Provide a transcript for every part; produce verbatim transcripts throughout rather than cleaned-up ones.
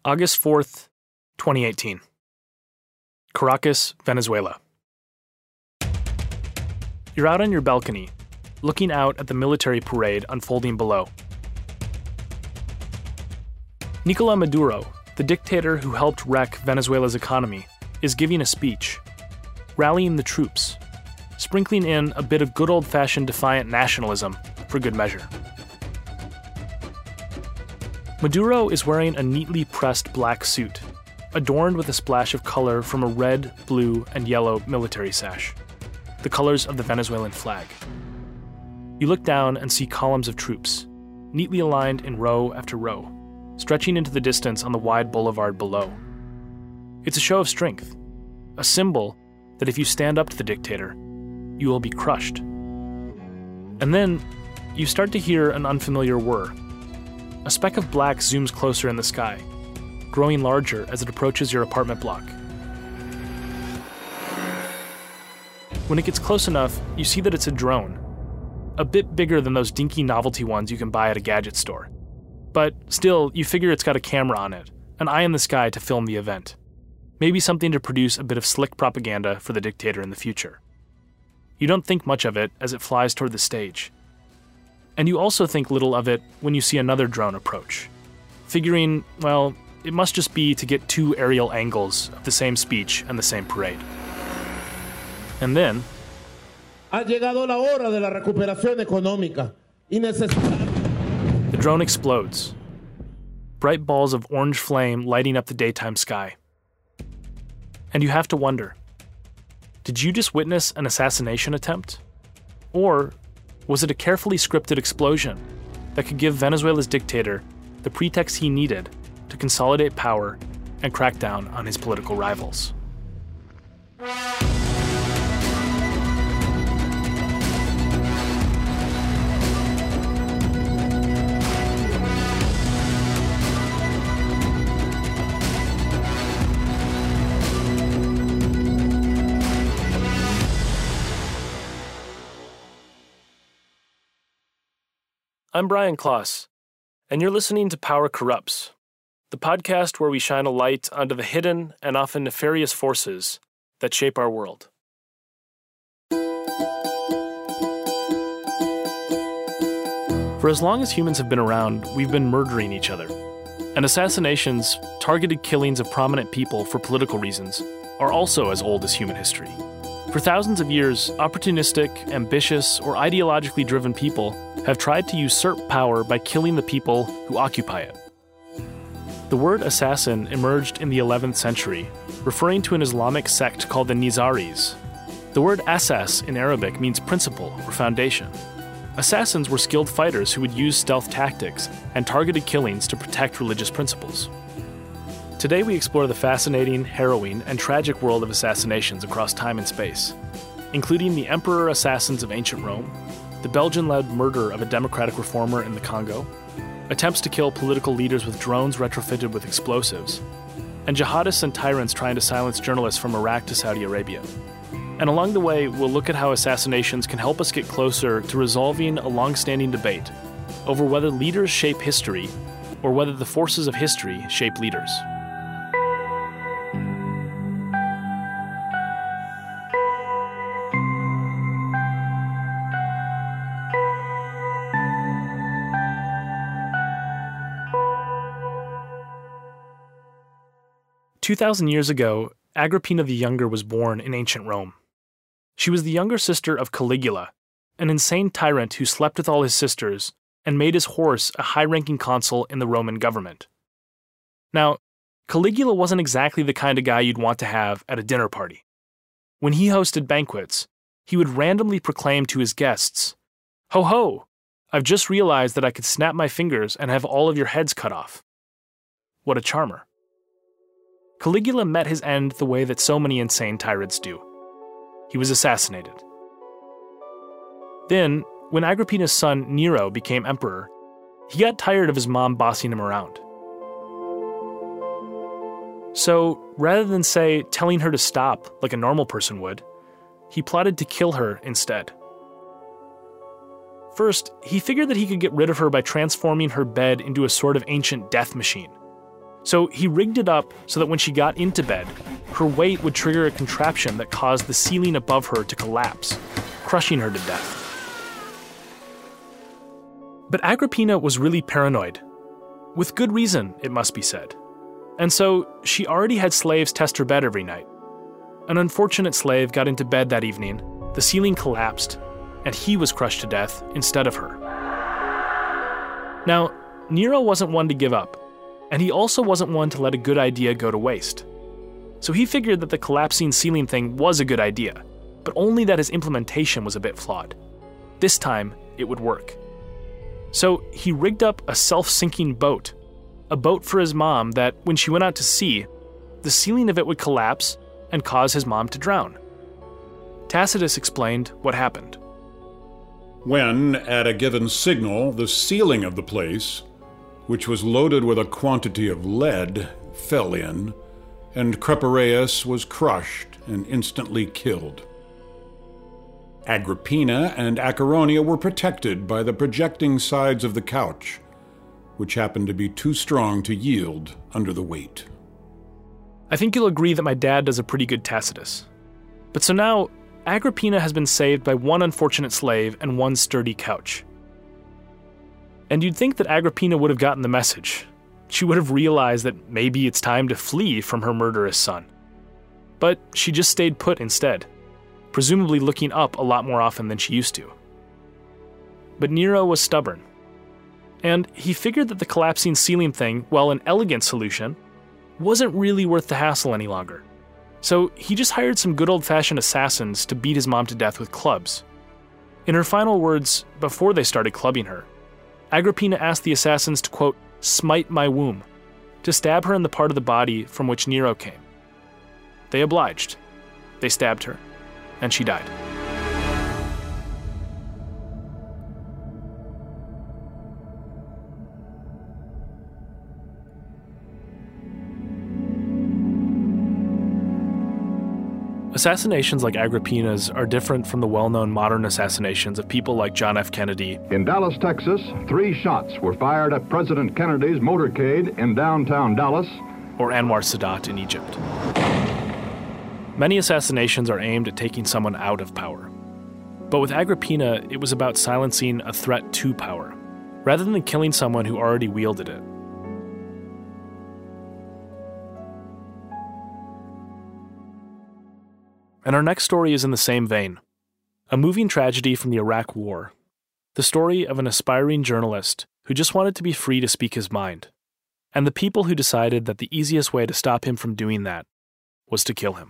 August fourth, twenty eighteen. Caracas, Venezuela. You're out on your balcony, looking out at the military parade unfolding below. Nicolás Maduro, the dictator who helped wreck Venezuela's economy, is giving a speech, rallying the troops, sprinkling in a bit of good old-fashioned defiant nationalism for good measure. Maduro is wearing a neatly pressed black suit, adorned with a splash of color from a red, blue, and yellow military sash, the colors of the Venezuelan flag. You look down and see columns of troops, neatly aligned in row after row, stretching into the distance on the wide boulevard below. It's a show of strength, a symbol that if you stand up to the dictator, you will be crushed. And then you start to hear an unfamiliar whir. A speck of black zooms closer in the sky, growing larger as it approaches your apartment block. When it gets close enough, you see that it's a drone, a bit bigger than those dinky novelty ones you can buy at a gadget store. But still, you figure it's got a camera on it, an eye in the sky to film the event. Maybe something to produce a bit of slick propaganda for the dictator in the future. You don't think much of it as it flies toward the stage. And you also think little of it when you see another drone approach, figuring, well, it must just be to get two aerial angles of the same speech and the same parade. And then, Ha llegado la hora de la recuperación económica y necesitamos. The drone explodes, bright balls of orange flame lighting up the daytime sky. And you have to wonder, did you just witness an assassination attempt? Or was it a carefully scripted explosion that could give Venezuela's dictator the pretext he needed to consolidate power and crack down on his political rivals? I'm Brian Kloss, and you're listening to Power Corrupts, the podcast where we shine a light onto the hidden and often nefarious forces that shape our world. For as long as humans have been around, we've been murdering each other. And assassinations, targeted killings of prominent people for political reasons, are also as old as human history. For thousands of years, opportunistic, ambitious, or ideologically driven people have tried to usurp power by killing the people who occupy it. The word assassin emerged in the eleventh century, referring to an Islamic sect called the Nizaris. The word asas in Arabic means principle or foundation. Assassins were skilled fighters who would use stealth tactics and targeted killings to protect religious principles. Today we explore the fascinating, harrowing, and tragic world of assassinations across time and space, including the emperor assassins of ancient Rome, the Belgian-led murder of a democratic reformer in the Congo, attempts to kill political leaders with drones retrofitted with explosives, and jihadists and tyrants trying to silence journalists from Iraq to Saudi Arabia. And along the way, we'll look at how assassinations can help us get closer to resolving a long-standing debate over whether leaders shape history or whether the forces of history shape leaders. Two thousand years ago, Agrippina the Younger was born in ancient Rome. She was the younger sister of Caligula, an insane tyrant who slept with all his sisters and made his horse a high-ranking consul in the Roman government. Now, Caligula wasn't exactly the kind of guy you'd want to have at a dinner party. When he hosted banquets, he would randomly proclaim to his guests, "Ho ho! I've just realized that I could snap my fingers and have all of your heads cut off." What a charmer. Caligula met his end the way that so many insane tyrants do. He was assassinated. Then, when Agrippina's son Nero became emperor, he got tired of his mom bossing him around. So, rather than, say, telling her to stop like a normal person would, he plotted to kill her instead. First, he figured that he could get rid of her by transforming her bed into a sort of ancient death machine. So he rigged it up so that when she got into bed, her weight would trigger a contraption that caused the ceiling above her to collapse, crushing her to death. But Agrippina was really paranoid. With good reason, it must be said. And so she already had slaves test her bed every night. An unfortunate slave got into bed that evening, the ceiling collapsed, and he was crushed to death instead of her. Now, Nero wasn't one to give up, and he also wasn't one to let a good idea go to waste. So he figured that the collapsing ceiling thing was a good idea, but only that his implementation was a bit flawed. This time, it would work. So he rigged up a self-sinking boat, a boat for his mom that, when she went out to sea, the ceiling of it would collapse and cause his mom to drown. Tacitus explained what happened. When, at a given signal, the ceiling of the place, which was loaded with a quantity of lead, fell in, and Crepireus was crushed and instantly killed. Agrippina and Acheronia were protected by the projecting sides of the couch, which happened to be too strong to yield under the weight. I think you'll agree that my dad does a pretty good Tacitus. But so now, Agrippina has been saved by one unfortunate slave and one sturdy couch. And you'd think that Agrippina would have gotten the message. She would have realized that maybe it's time to flee from her murderous son. But she just stayed put instead, presumably looking up a lot more often than she used to. But Nero was stubborn. And he figured that the collapsing ceiling thing, while an elegant solution, wasn't really worth the hassle any longer. So he just hired some good old-fashioned assassins to beat his mom to death with clubs. In her final words, before they started clubbing her, Agrippina asked the assassins to, quote, smite my womb, to stab her in the part of the body from which Nero came. They obliged. They stabbed her, and she died. Assassinations like Agrippina's are different from the well-known modern assassinations of people like John F. Kennedy. In Dallas, Texas, three shots were fired at President Kennedy's motorcade in downtown Dallas. Or Anwar Sadat in Egypt. Many assassinations are aimed at taking someone out of power. But with Agrippina, it was about silencing a threat to power, rather than killing someone who already wielded it. And our next story is in the same vein. A moving tragedy from the Iraq War. The story of an aspiring journalist who just wanted to be free to speak his mind, and the people who decided that the easiest way to stop him from doing that was to kill him.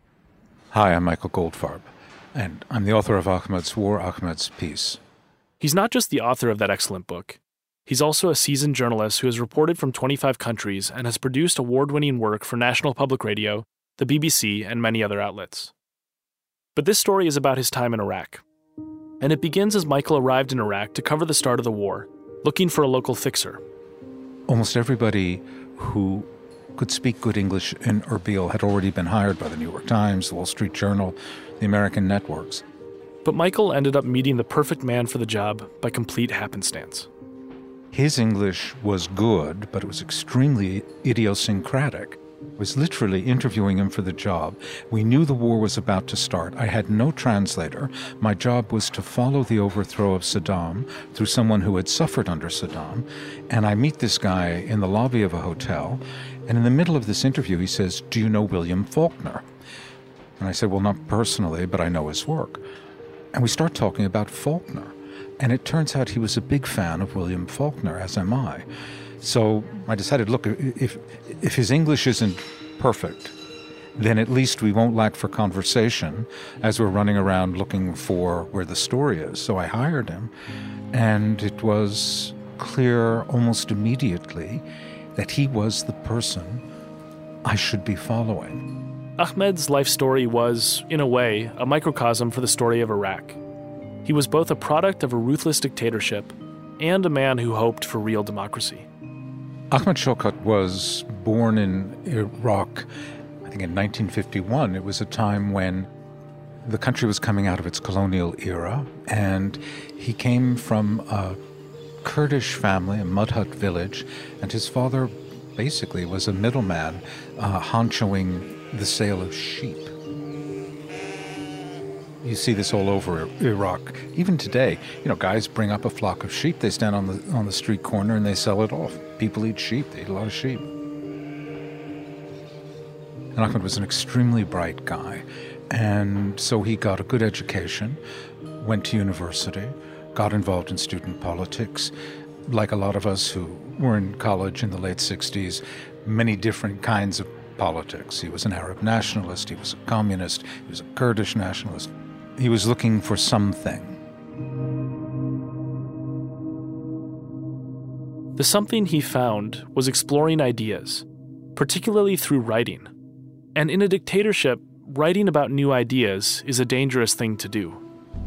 Hi, I'm Michael Goldfarb, and I'm the author of Ahmed's War, Ahmed's Peace. He's not just the author of that excellent book. He's also a seasoned journalist who has reported from twenty-five countries and has produced award-winning work for National Public Radio, the B B C, and many other outlets. But this story is about his time in Iraq. And it begins as Michael arrived in Iraq to cover the start of the war, looking for a local fixer. Almost everybody who could speak good English in Erbil had already been hired by the New York Times, the Wall Street Journal, the American networks. But Michael ended up meeting the perfect man for the job by complete happenstance. His English was good, but it was extremely idiosyncratic. I was literally interviewing him for the job. We knew the war was about to start. I had no translator. My job was to follow the overthrow of Saddam through someone who had suffered under Saddam. And I meet this guy in the lobby of a hotel, and in the middle of this interview, he says, "Do you know William Faulkner?" And I said, "Well, not personally, but I know his work." And we start talking about Faulkner. And it turns out he was a big fan of William Faulkner, as am I. So I decided, look, if if his English isn't perfect, then at least we won't lack for conversation as we're running around looking for where the story is. So I hired him, and it was clear almost immediately that he was the person I should be following. Ahmed's life story was, in a way, a microcosm for the story of Iraq. He was both a product of a ruthless dictatorship and a man who hoped for real democracy. Ahmed Shawkat was born in Iraq, I think in nineteen fifty-one. It was a time when the country was coming out of its colonial era, and he came from a Kurdish family, a mud hut village, and his father basically was a middleman uh, honchoing the sale of sheep. You see this all over Iraq. Even today, you know, guys bring up a flock of sheep, they stand on the on the street corner and they sell it off. People eat sheep, they eat a lot of sheep. And Ahmed was an extremely bright guy, and so he got a good education, went to university, got involved in student politics. Like a lot of us who were in college in the late sixties, many different kinds of politics. He was an Arab nationalist, he was a communist, he was a Kurdish nationalist. He was looking for something. The something he found was exploring ideas, particularly through writing. And in a dictatorship, writing about new ideas is a dangerous thing to do.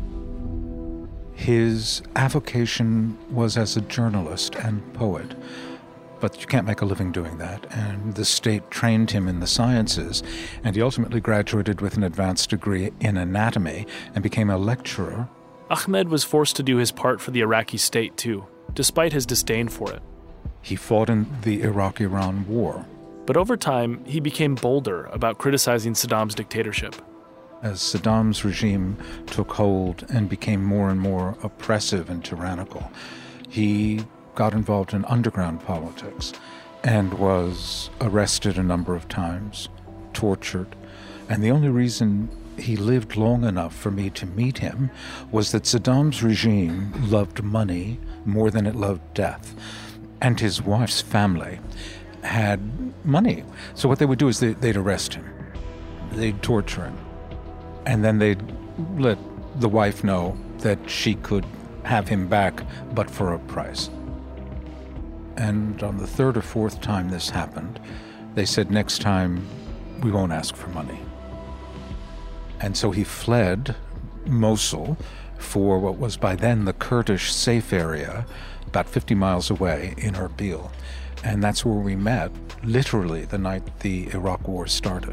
His avocation was as a journalist and poet, but you can't make a living doing that, and the state trained him in the sciences, and he ultimately graduated with an advanced degree in anatomy and became a lecturer. Ahmed was forced to do his part for the Iraqi state too, despite his disdain for it. He fought in the Iraq-Iran war. But over time, he became bolder about criticizing Saddam's dictatorship. As Saddam's regime took hold and became more and more oppressive and tyrannical, he got involved in underground politics and was arrested a number of times, tortured. And the only reason he lived long enough for me to meet him was that Saddam's regime loved money more than it loved death. And his wife's family had money. So what they would do is they, they'd arrest him. They'd torture him. And then they'd let the wife know that she could have him back, but for a price. And on the third or fourth time this happened, they said, next time, we won't ask for money. And so he fled Mosul for what was by then the Kurdish safe area, about fifty miles away in Erbil. And that's where we met, literally the night the Iraq War started.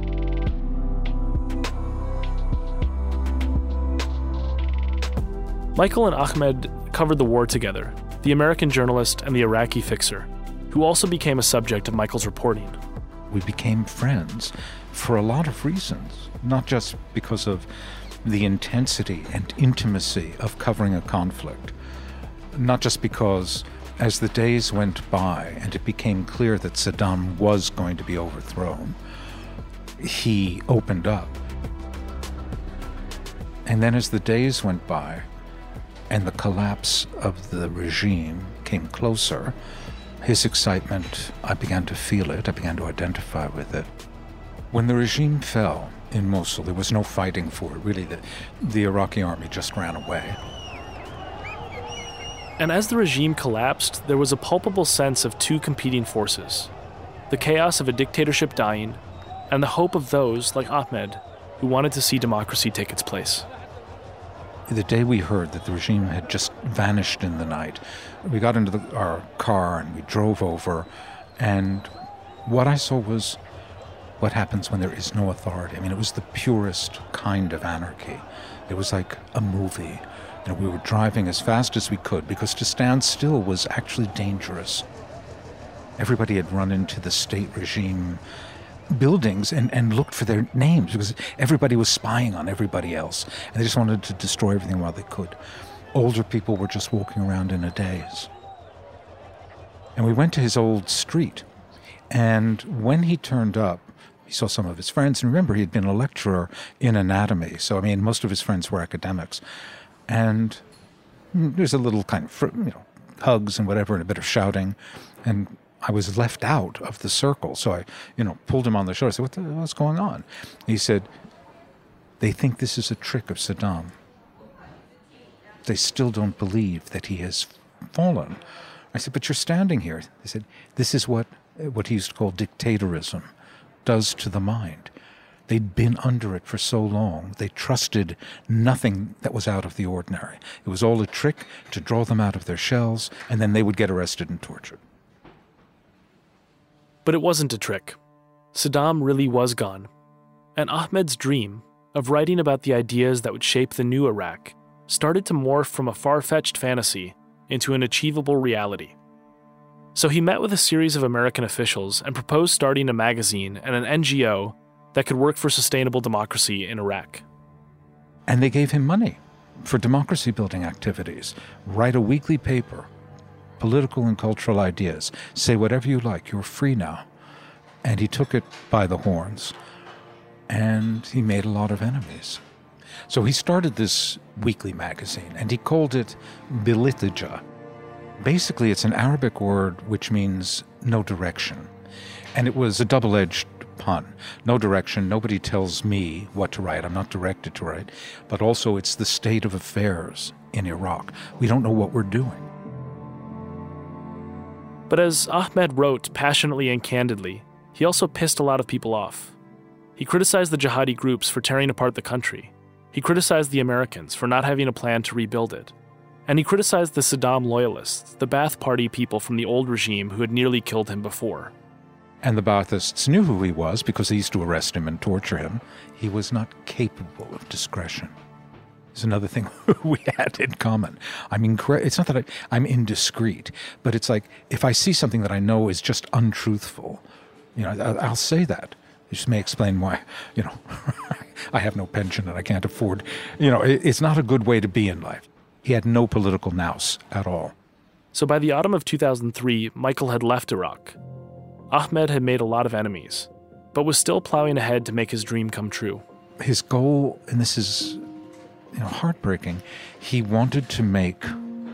Michael and Ahmed covered the war together, the American journalist and the Iraqi fixer, who also became a subject of Michael's reporting. We became friends for a lot of reasons, not just because of the intensity and intimacy of covering a conflict, not just because as the days went by and it became clear that Saddam was going to be overthrown, he opened up. And then as the days went by and the collapse of the regime came closer, his excitement, I began to feel it, I began to identify with it. When the regime fell in Mosul, there was no fighting for it, really. The, the Iraqi army just ran away. And as the regime collapsed, there was a palpable sense of two competing forces: the chaos of a dictatorship dying, and the hope of those, like Ahmed, who wanted to see democracy take its place. The day we heard that the regime had just vanished in the night, we got into the, our car and we drove over, and what I saw was what happens when there is no authority. I mean, it was the purest kind of anarchy. It was like a movie. You know, we were driving as fast as we could because to stand still was actually dangerous. Everybody had run into the state regime buildings and, and looked for their names because everybody was spying on everybody else and they just wanted to destroy everything while they could. Older people were just walking around in a daze. And we went to his old street, and when he turned up, he saw some of his friends, and remember, he had been a lecturer in anatomy, so I mean, most of his friends were academics. And there's a little kind of, you know, hugs and whatever, and a bit of shouting, and I was left out of the circle. So I, you know, pulled him on the shoulder. I said, what the, what's going on? He said, they think this is a trick of Saddam. They still don't believe that he has fallen. I said, but you're standing here. They said, this is what, what he used to call dictatorism does to the mind. They'd been under it for so long, they trusted nothing that was out of the ordinary. It was all a trick to draw them out of their shells, and then they would get arrested and tortured. But it wasn't a trick. Saddam really was gone. And Ahmed's dream of writing about the ideas that would shape the new Iraq started to morph from a far-fetched fantasy into an achievable reality. So he met with a series of American officials and proposed starting a magazine and an N G O that could work for sustainable democracy in Iraq. And they gave him money for democracy-building activities. Write a weekly paper, political and cultural ideas. Say whatever you like, you're free now. And he took it by the horns, and he made a lot of enemies. So he started this weekly magazine, and he called it Bilitija. Basically, it's an Arabic word which means no direction. And it was a double-edged pun. No direction, nobody tells me what to write. I'm not directed to write. But also, it's the state of affairs in Iraq. We don't know what we're doing. But as Ahmed wrote passionately and candidly, he also pissed a lot of people off. He criticized the jihadi groups for tearing apart the country. He criticized the Americans for not having a plan to rebuild it. And he criticized the Saddam loyalists, the Ba'ath Party people from the old regime who had nearly killed him before. And the Baathists knew who he was because they used to arrest him and torture him. He was not capable of discretion. It's another thing we had in common. I'm incre- It's not that I, I'm indiscreet, but it's like if I see something that I know is just untruthful, you know, I'll, I'll say that. This may explain why, you know, I have no pension and I can't afford, you know, it, it's not a good way to be in life. He had no political nous at all. So by the autumn of two thousand three, Michael had left Iraq. Ahmed had made a lot of enemies, but was still plowing ahead to make his dream come true. His goal, and this is, you know, heartbreaking, he wanted to make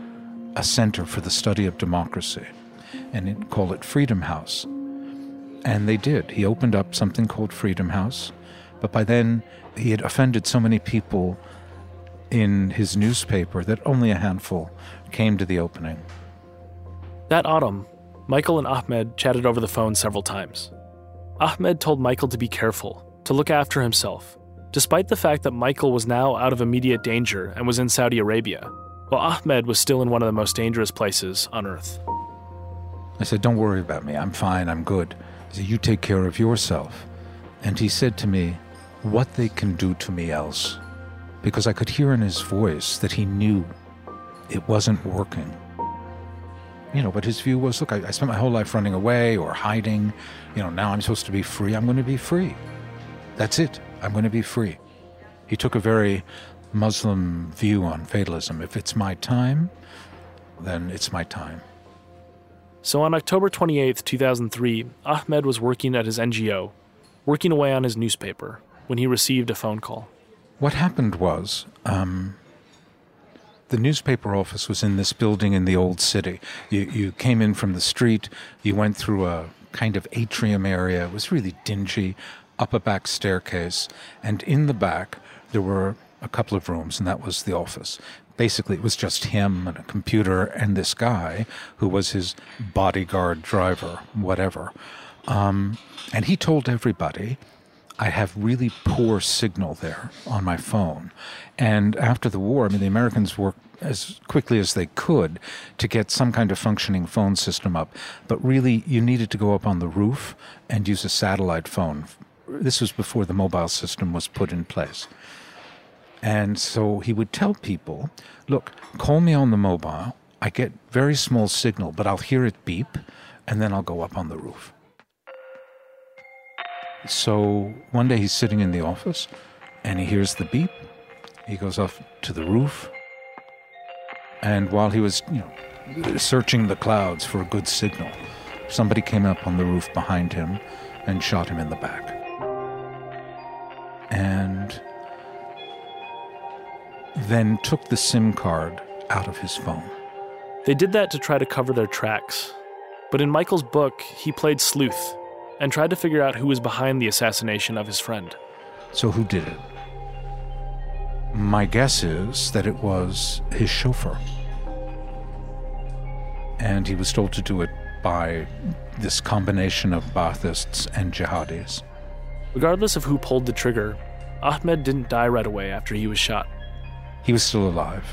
a center for the study of democracy, and he'd call it Freedom House. And they did. He opened up something called Freedom House, but by then he had offended so many people in his newspaper that only a handful came to the opening. That autumn, Michael and Ahmed chatted over the phone several times. Ahmed told Michael to be careful, to look after himself, despite the fact that Michael was now out of immediate danger and was in Saudi Arabia, while Ahmed was still in one of the most dangerous places on earth. I said, don't worry about me. I'm fine. I'm good. I said, you take care of yourself. And he said to me, what they can do to me else. Because I could hear in his voice that he knew it wasn't working. You know, but his view was, look, I, I spent my whole life running away or hiding. You know, now I'm supposed to be free. I'm going to be free. That's it. I'm going to be free. He took a very Muslim view on fatalism. If it's my time, then it's my time. So on October twenty-eighth, two thousand three, Ahmed was working at his N G O, working away on his newspaper, when he received a phone call. What happened was, um, the newspaper office was in this building in the old city. You, you came in from the street, you went through a kind of atrium area. It was really dingy, up a back staircase. And in the back, there were a couple of rooms, and that was the office. Basically, it was just him and a computer and this guy who was his bodyguard, driver, whatever. Um, and he told everybody, I have really poor signal there on my phone. And after the war, I mean, the Americans worked as quickly as they could to get some kind of functioning phone system up. But really, you needed to go up on the roof and use a satellite phone. This was before the mobile system was put in place. And so he would tell people, look, call me on the mobile. I get very small signal, but I'll hear it beep, and then I'll go up on the roof. So one day he's sitting in the office, and he hears the beep. He goes up to the roof, and while he was, you know, searching the clouds for a good signal, somebody came up on the roof behind him and shot him in the back. And then took the SIM card out of his phone. They did that to try to cover their tracks. But in Michael's book, he played sleuth and tried to figure out who was behind the assassination of his friend. So who did it? My guess is that it was his chauffeur. And he was told to do it by this combination of Baathists and jihadis. Regardless of who pulled the trigger, Ahmed didn't die right away after he was shot. He was still alive.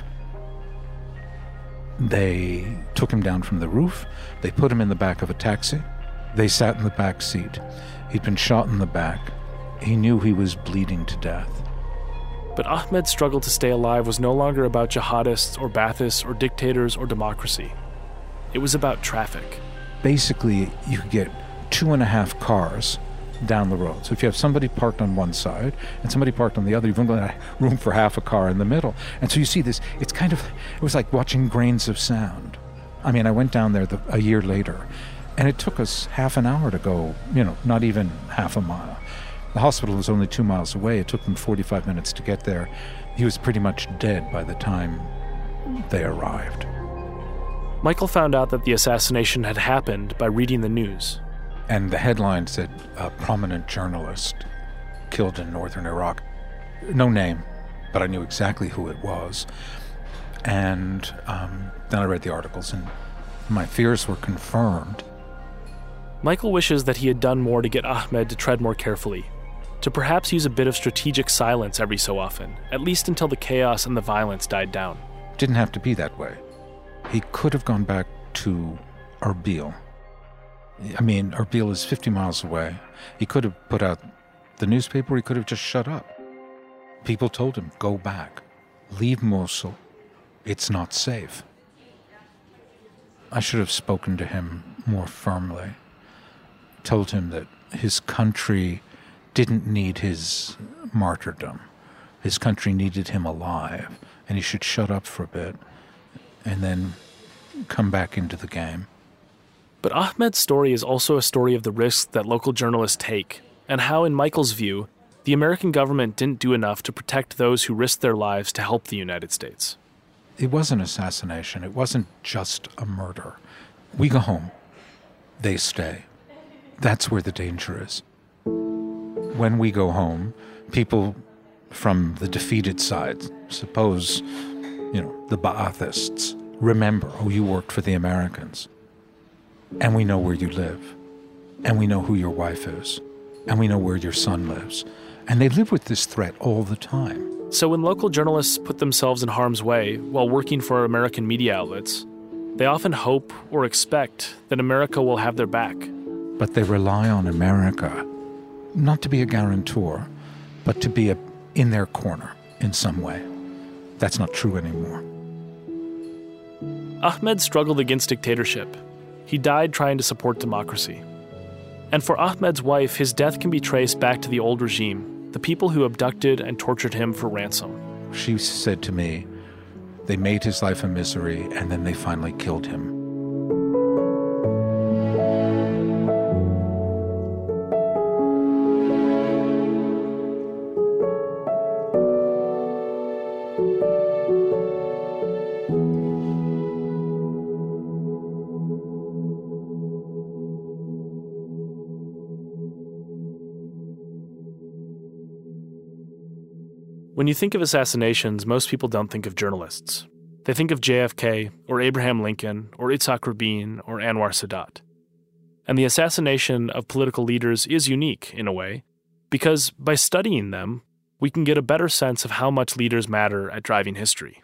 They took him down from the roof. They put him in the back of a taxi. They sat in the back seat. He'd been shot in the back. He knew he was bleeding to death. But Ahmed's struggle to stay alive was no longer about jihadists or Baathists or dictators or democracy. It was about traffic. basically you could get two and a half cars down the road. So if you have somebody parked on one side and somebody parked on the other, you've only got room for half a car in the middle. And so you see this, it's kind of, it was like watching grains of sand. I mean, I went down there the, a year later, and it took us half an hour to go, you know, not even half a mile. The hospital was only two miles away. It took them forty-five minutes to get there. He was pretty much dead by the time they arrived. Michael found out that the assassination had happened by reading the news. And the headline said, a prominent journalist killed in northern Iraq. No name, but I knew exactly who it was. And um, then I read the articles, and my fears were confirmed. Michael wishes that he had done more to get Ahmed to tread more carefully, to perhaps use a bit of strategic silence every so often, at least until the chaos and the violence died down. Didn't have to be that way. He could have gone back to Erbil. I mean, Erbil is fifty miles away. He could have put out the newspaper, he could have just shut up. People told him, go back. Leave Mosul. It's not safe. I should have spoken to him more firmly. Told him that his country didn't need his martyrdom. His country needed him alive, and he should shut up for a bit and then come back into the game. But Ahmed's story is also a story of the risks that local journalists take, and how, in Michael's view, the American government didn't do enough to protect those who risked their lives to help the United States. It was an assassination. It wasn't just a murder. We go home. They stay. That's where the danger is. When we go home, people from the defeated side, suppose, you know, the Ba'athists, remember, oh, you worked for the Americans. And we know where you live. And we know who your wife is. And we know where your son lives. And they live with this threat all the time. So when local journalists put themselves in harm's way while working for American media outlets, they often hope or expect that America will have their back. But they rely on America, not to be a guarantor, but to be a, in their corner in some way. That's not true anymore. Ahmed struggled against dictatorship. He died trying to support democracy. And for Ahmed's wife, his death can be traced back to the old regime, the people who abducted and tortured him for ransom. She said to me, they made his life a misery, and then they finally killed him. When you think of assassinations, most people don't think of journalists. They think of J F K, or Abraham Lincoln, or Itzhak Rabin, or Anwar Sadat. And the assassination of political leaders is unique, in a way, because by studying them, we can get a better sense of how much leaders matter at driving history.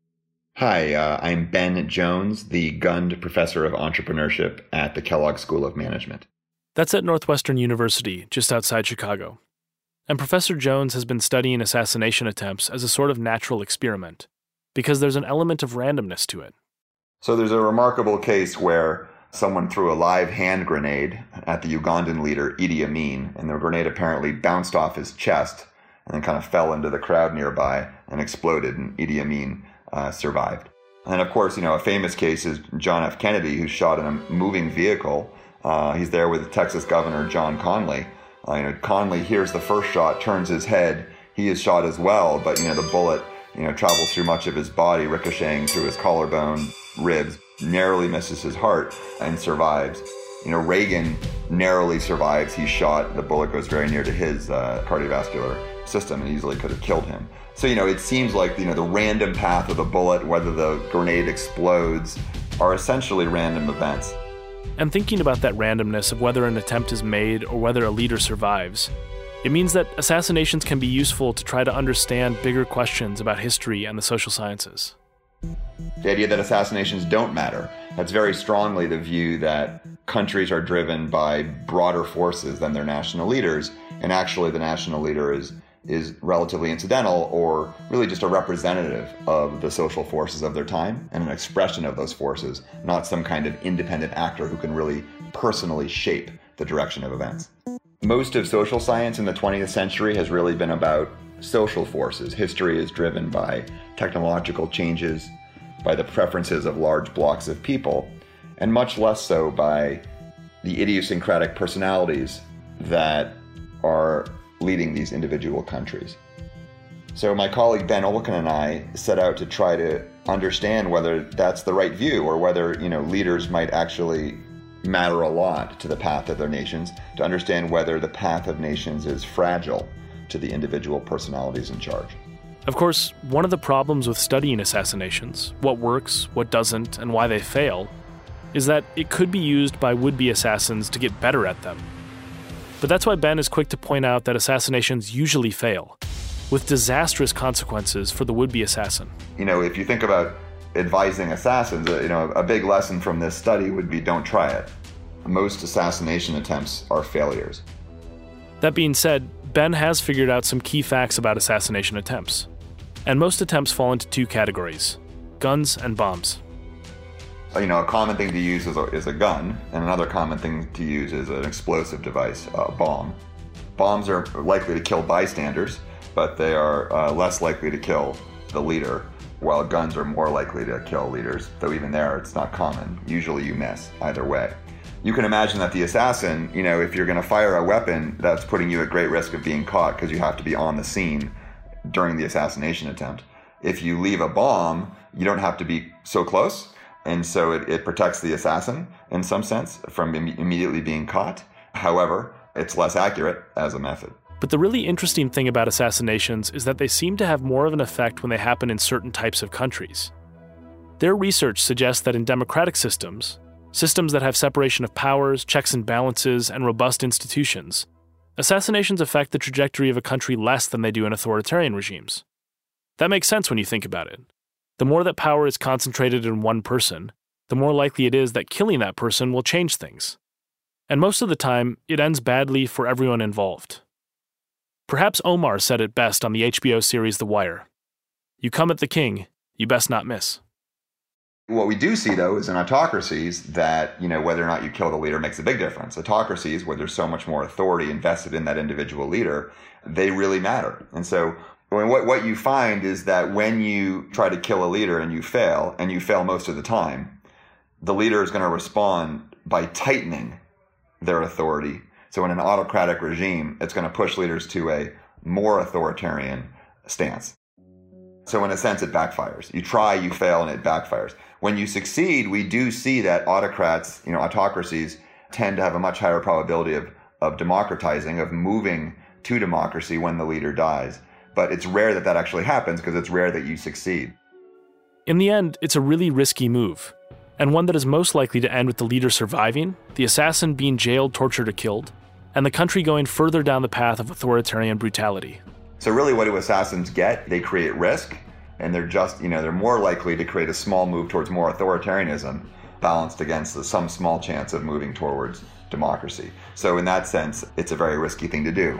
Hi, uh, I'm Ben Jones, the Gund Professor of Entrepreneurship at the Kellogg School of Management. That's at Northwestern University, just outside Chicago. And Professor Jones has been studying assassination attempts as a sort of natural experiment, because there's an element of randomness to it. So there's a remarkable case where someone threw a live hand grenade at the Ugandan leader, Idi Amin, and the grenade apparently bounced off his chest and then kind of fell into the crowd nearby and exploded, and Idi Amin uh, survived. And of course, you know, a famous case is John F. Kennedy, who's shot in a moving vehicle. Uh, he's there with Texas Governor John Conley. Uh, you know, Conley hears the first shot, turns his head. He is shot as well, but, you know, the bullet, you know, travels through much of his body, ricocheting through his collarbone, ribs, narrowly misses his heart, and survives. You know, Reagan narrowly survives. He's shot. The bullet goes very near to his uh, cardiovascular system and easily could have killed him. So, you know, it seems like, you know, the random path of the bullet, whether the grenade explodes, are essentially random events. And thinking about that randomness of whether an attempt is made or whether a leader survives, it means that assassinations can be useful to try to understand bigger questions about history and the social sciences. The idea that assassinations don't matter, that's very strongly the view that countries are driven by broader forces than their national leaders, and actually the national leader is is relatively incidental or really just a representative of the social forces of their time and an expression of those forces, not some kind of independent actor who can really personally shape the direction of events. Most of social science in the twentieth century has really been about social forces. History is driven by technological changes, by the preferences of large blocks of people, and much less so by the idiosyncratic personalities that are leading these individual countries. So my colleague Ben Olken and I set out to try to understand whether that's the right view, or whether, you know, leaders might actually matter a lot to the path of their nations, to understand whether the path of nations is fragile to the individual personalities in charge. Of course, one of the problems with studying assassinations, what works, what doesn't, and why they fail, is that it could be used by would-be assassins to get better at them. But that's why Ben is quick to point out that assassinations usually fail, with disastrous consequences for the would-be assassin. You know, if you think about advising assassins, you know, a big lesson from this study would be don't try it. Most assassination attempts are failures. That being said, Ben has figured out some key facts about assassination attempts. And most attempts fall into two categories: guns and bombs. You know, a common thing to use is a, is a gun, and another common thing to use is an explosive device, a bomb. Bombs are likely to kill bystanders, but they are uh, less likely to kill the leader, while guns are more likely to kill leaders, though even there it's not common. Usually you miss either way. You can imagine that the assassin, you know, if you're going to fire a weapon, that's putting you at great risk of being caught because you have to be on the scene during the assassination attempt. If you leave a bomb, you don't have to be so close. And so it, it protects the assassin, in some sense, from im- immediately being caught. However, it's less accurate as a method. But the really interesting thing about assassinations is that they seem to have more of an effect when they happen in certain types of countries. Their research suggests that in democratic systems, systems that have separation of powers, checks and balances, and robust institutions, assassinations affect the trajectory of a country less than they do in authoritarian regimes. That makes sense when you think about it. The more that power is concentrated in one person, the more likely it is that killing that person will change things. And most of the time, it ends badly for everyone involved. Perhaps Omar said it best on the H B O series The Wire. You come at the king, you best not miss. What we do see, though, is in autocracies that, you know, whether or not you kill the leader makes a big difference. Autocracies, where there's so much more authority invested in that individual leader, they really matter. And so what, what you find is that when you try to kill a leader and you fail, and you fail most of the time, the leader is going to respond by tightening their authority. So in an autocratic regime, it's going to push leaders to a more authoritarian stance. So in a sense, it backfires. You try, you fail, and it backfires. When you succeed, we do see that autocrats, you know, autocracies tend to have a much higher probability of, of democratizing, of moving to democracy when the leader dies. But it's rare that that actually happens because it's rare that you succeed. In the end, it's a really risky move, and one that is most likely to end with the leader surviving, the assassin being jailed, tortured, or killed, and the country going further down the path of authoritarian brutality. So really, what do assassins get? They create risk, and they're just, you know, they're more likely to create a small move towards more authoritarianism, balanced against some small chance of moving towards democracy. So in that sense, it's a very risky thing to do.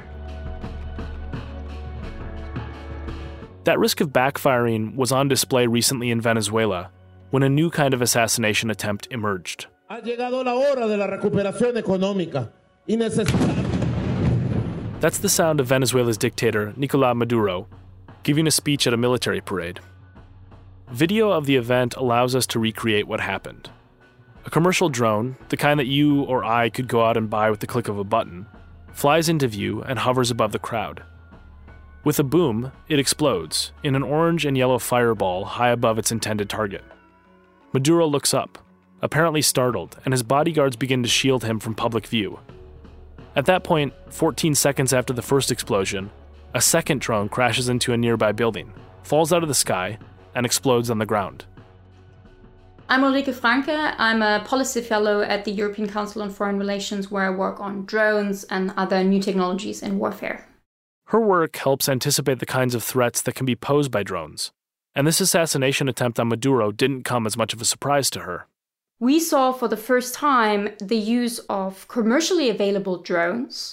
That risk of backfiring was on display recently in Venezuela, when a new kind of assassination attempt emerged. Ha llegado la hora de la recuperación económica y necesitamos. That's the sound of Venezuela's dictator, Nicolás Maduro, giving a speech at a military parade. Video of the event allows us to recreate what happened. A commercial drone, the kind that you or I could go out and buy with the click of a button, flies into view and hovers above the crowd. With a boom, it explodes in an orange and yellow fireball high above its intended target. Maduro looks up, apparently startled, and his bodyguards begin to shield him from public view. At that point, fourteen seconds after the first explosion, a second drone crashes into a nearby building, falls out of the sky, and explodes on the ground. I'm Ulrike Franke. I'm a policy fellow at the European Council on Foreign Relations, where I work on drones and other new technologies in warfare. Her work helps anticipate the kinds of threats that can be posed by drones, and this assassination attempt on Maduro didn't come as much of a surprise to her. We saw for the first time the use of commercially available drones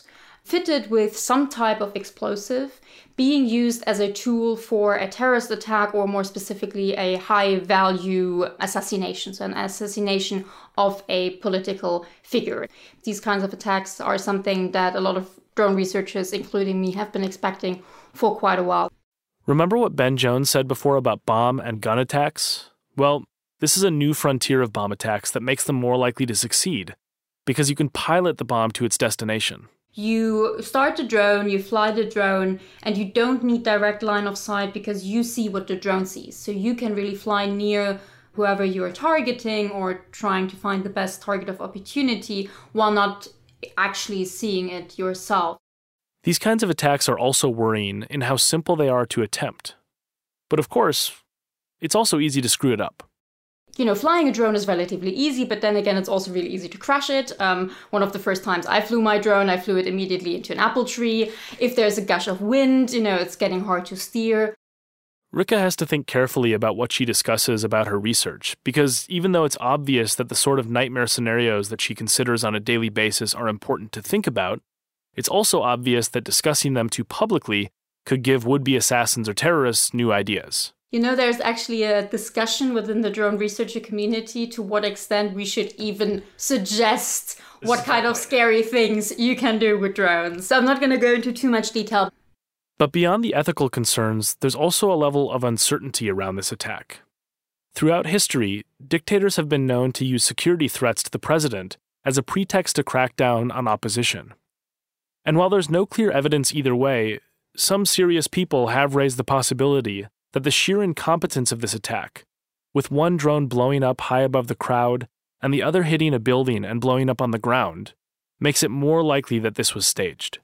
fitted with some type of explosive, being used as a tool for a terrorist attack, or more specifically a high-value assassination, so an assassination of a political figure. These kinds of attacks are something that a lot of drone researchers, including me, have been expecting for quite a while. Remember what Ben Jones said before about bomb and gun attacks? Well, this is a new frontier of bomb attacks that makes them more likely to succeed, because you can pilot the bomb to its destination. You start the drone, you fly the drone, and you don't need direct line of sight because you see what the drone sees. So you can really fly near whoever you are targeting or trying to find the best target of opportunity while not actually seeing it yourself. These kinds of attacks are also worrying in how simple they are to attempt. But of course, it's also easy to screw it up. You know, flying a drone is relatively easy, but then again, it's also really easy to crash it. Um, one of the first times I flew my drone, I flew it immediately into an apple tree. If there's a gush of wind, you know, it's getting hard to steer. Rikke has to think carefully about what she discusses about her research, because even though it's obvious that the sort of nightmare scenarios that she considers on a daily basis are important to think about, it's also obvious that discussing them too publicly could give would-be assassins or terrorists new ideas. You know, there's actually a discussion within the drone researcher community to what extent we should even suggest what kind of scary things you can do with drones. So I'm not going to go into too much detail. But beyond the ethical concerns, there's also a level of uncertainty around this attack. Throughout history, dictators have been known to use security threats to the president as a pretext to crack down on opposition. And while there's no clear evidence either way, some serious people have raised the possibility that the sheer incompetence of this attack, with one drone blowing up high above the crowd and the other hitting a building and blowing up on the ground, makes it more likely that this was staged.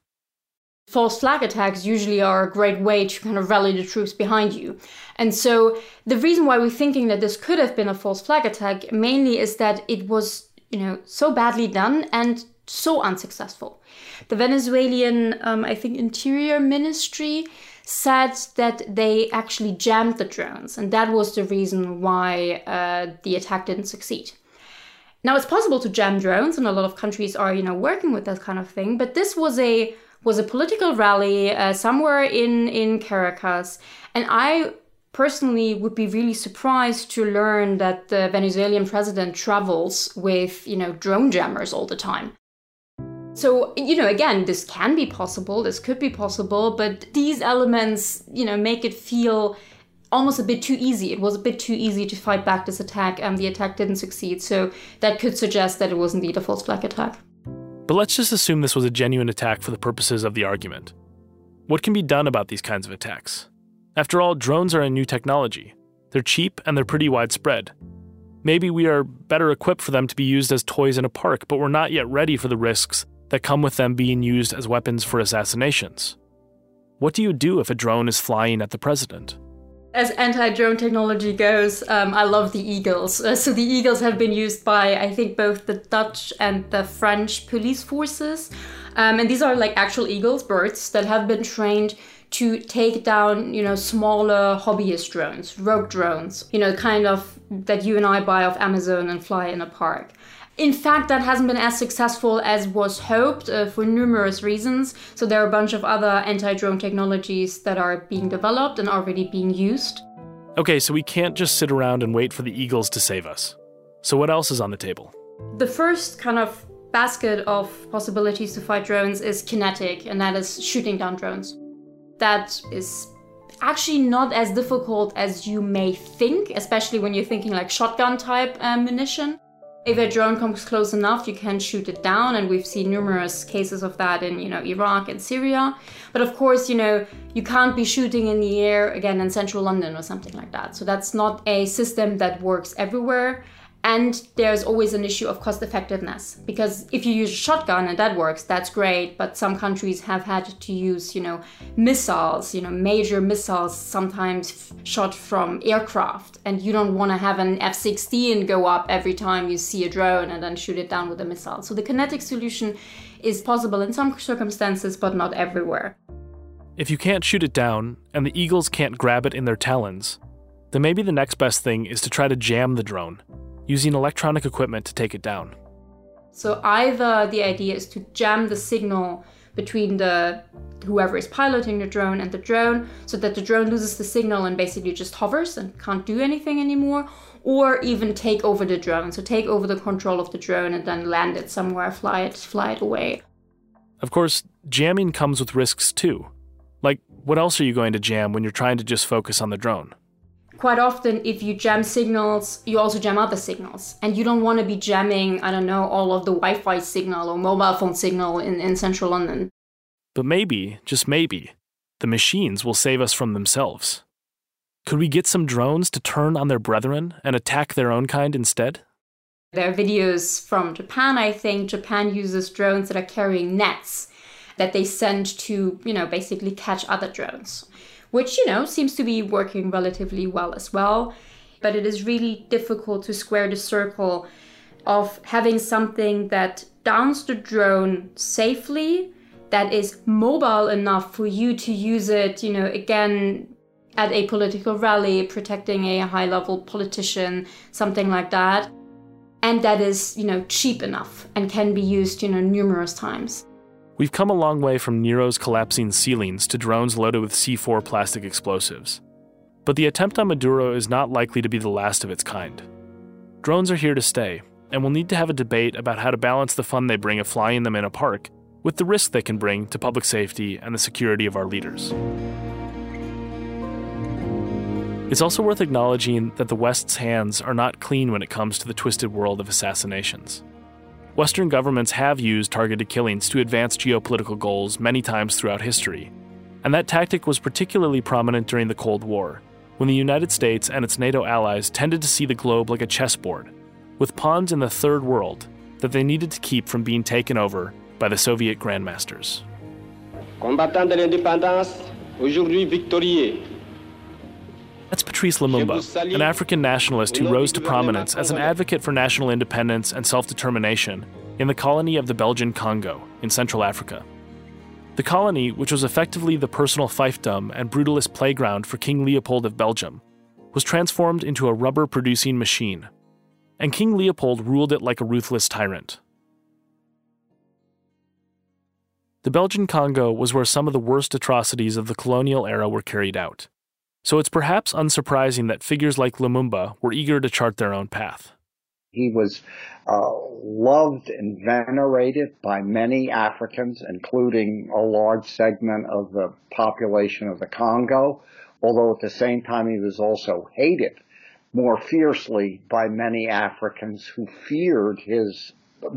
False flag attacks usually are a great way to kind of rally the troops behind you. And so the reason why we're thinking that this could have been a false flag attack mainly is that it was, you know, so badly done and so unsuccessful. The Venezuelan, um, I think, Interior Ministry said that they actually jammed the drones, and that was the reason why uh, the attack didn't succeed. Now, it's possible to jam drones, and a lot of countries are, you know, working with that kind of thing, but this was a was a political rally uh, somewhere in, in Caracas, and I personally would be really surprised to learn that the Venezuelan president travels with, you know, drone jammers all the time. So, you know, again, this can be possible, this could be possible, but these elements, you know, make it feel almost a bit too easy. It was a bit too easy to fight back this attack, and the attack didn't succeed. So that could suggest that it was indeed a false flag attack. But let's just assume this was a genuine attack for the purposes of the argument. What can be done about these kinds of attacks? After all, drones are a new technology. They're cheap and they're pretty widespread. Maybe we are better equipped for them to be used as toys in a park, but we're not yet ready for the risks that come with them being used as weapons for assassinations. What do you do if a drone is flying at the president? As anti-drone technology goes, um, I love the Eagles. Uh, so the Eagles have been used by, I think, both the Dutch and the French police forces. Um, and these are like actual eagles, birds, that have been trained to take down, you know, smaller hobbyist drones, rogue drones, you know, kind of that you and I buy off Amazon and fly in a park. In fact, that hasn't been as successful as was hoped uh, for numerous reasons. So there are a bunch of other anti-drone technologies that are being developed and already being used. Okay, so we can't just sit around and wait for the Eagles to save us. So what else is on the table? The first kind of basket of possibilities to fight drones is kinetic, and that is shooting down drones. That is actually not as difficult as you may think, especially when you're thinking like shotgun type uh, munition. If a drone comes close enough, you can shoot it down, and we've seen numerous cases of that in, you know, Iraq and Syria. But of course, you know, you can't be shooting in the air, again, in central London or something like that. So that's not a system that works everywhere. And there's always an issue of cost effectiveness, because if you use a shotgun and that works, that's great. But some countries have had to use, you know, missiles, you know, major missiles, sometimes f- shot from aircraft. And you don't want to have an F sixteen go up every time you see a drone and then shoot it down with a missile. So the kinetic solution is possible in some circumstances, but not everywhere. If you can't shoot it down and the Eagles can't grab it in their talons, then maybe the next best thing is to try to jam the drone, using electronic equipment to take it down. So either the idea is to jam the signal between the whoever is piloting the drone and the drone, so that the drone loses the signal and basically just hovers and can't do anything anymore, or even take over the drone, so take over the control of the drone and then land it somewhere, fly it, fly it away. Of course, jamming comes with risks too. Like, what else are you going to jam when you're trying to just focus on the drone? Quite often, if you jam signals, you also jam other signals. And you don't want to be jamming, I don't know, all of the Wi-Fi signal or mobile phone signal in, in central London. But maybe, just maybe, the machines will save us from themselves. Could we get some drones to turn on their brethren and attack their own kind instead? There are videos from Japan, I think. Japan uses drones that are carrying nets that they send to, you know, basically catch other drones, which, you know, seems to be working relatively well as well. But it is really difficult to square the circle of having something that downs the drone safely, that is mobile enough for you to use it, you know, again, at a political rally, protecting a high-level politician, something like that. And that is, you know, cheap enough and can be used, you know, numerous times. We've come a long way from Nero's collapsing ceilings to drones loaded with C four plastic explosives. But the attempt on Maduro is not likely to be the last of its kind. Drones are here to stay, and we'll need to have a debate about how to balance the fun they bring of flying them in a park with the risk they can bring to public safety and the security of our leaders. It's also worth acknowledging that the West's hands are not clean when it comes to the twisted world of assassinations. Western governments have used targeted killings to advance geopolitical goals many times throughout history, and that tactic was particularly prominent during the Cold War, when the United States and its NATO allies tended to see the globe like a chessboard, with pawns in the third world that they needed to keep from being taken over by the Soviet grandmasters. Combattant de l'indépendance, aujourd'hui victorieux. That's Patrice Lumumba, an African nationalist who rose to prominence as an advocate for national independence and self-determination in the colony of the Belgian Congo in Central Africa. The colony, which was effectively the personal fiefdom and brutalist playground for King Leopold of Belgium, was transformed into a rubber-producing machine, and King Leopold ruled it like a ruthless tyrant. The Belgian Congo was where some of the worst atrocities of the colonial era were carried out. So it's perhaps unsurprising that figures like Lumumba were eager to chart their own path. He was uh, loved and venerated by many Africans, including a large segment of the population of the Congo, although at the same time he was also hated more fiercely by many Africans who feared his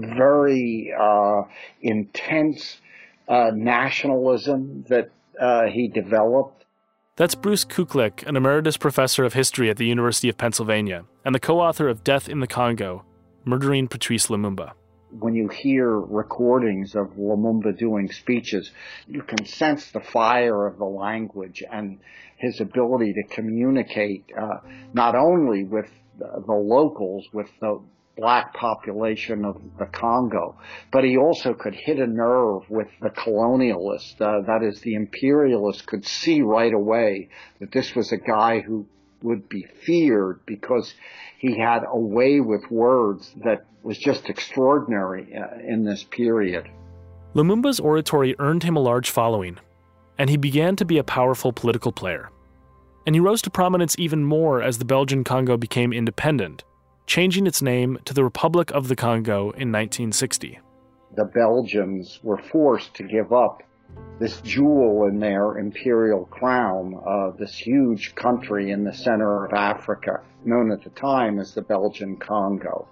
very uh, intense uh, nationalism that uh, he developed. That's Bruce Kuklik, an emeritus professor of history at the University of Pennsylvania, and the co-author of Death in the Congo, Murdering Patrice Lumumba. When you hear recordings of Lumumba doing speeches, you can sense the fire of the language and his ability to communicate uh, not only with the, the locals, with the black population of the Congo, but he also could hit a nerve with the colonialists. Uh, that is, the imperialists could see right away that this was a guy who would be feared because he had a way with words that was just extraordinary uh, in this period. Lumumba's oratory earned him a large following, and he began to be a powerful political player. And he rose to prominence even more as the Belgian Congo became independent, changing its name to the Republic of the Congo in nineteen sixty. The Belgians were forced to give up this jewel in their imperial crown, uh, this huge country in the center of Africa, known at the time as the Belgian Congo.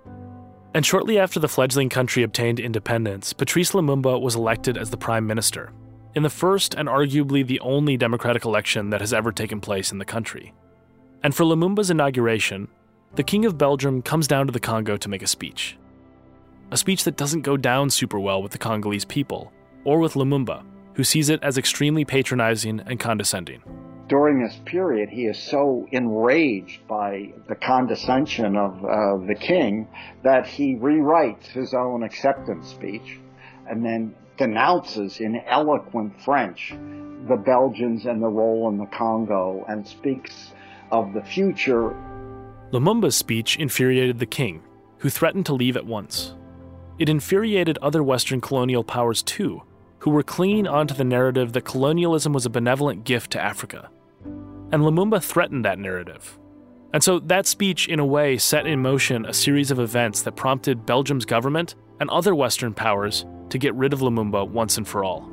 And shortly after the fledgling country obtained independence, Patrice Lumumba was elected as the prime minister, in the first and arguably the only democratic election that has ever taken place in the country. And for Lumumba's inauguration, the King of Belgium comes down to the Congo to make a speech. A speech that doesn't go down super well with the Congolese people, or with Lumumba, who sees it as extremely patronizing and condescending. During this period, he is so enraged by the condescension of uh, the king that he rewrites his own acceptance speech and then denounces in eloquent French the Belgians and the role in the Congo and speaks of the future. Lumumba's speech infuriated the king, who threatened to leave at once. It infuriated other Western colonial powers too, who who were clinging onto the narrative that colonialism was a benevolent gift to Africa. And Lumumba threatened that narrative. And so that speech, in a way, set in motion a series of events that prompted Belgium's government and other Western powers to get rid of Lumumba once and for all.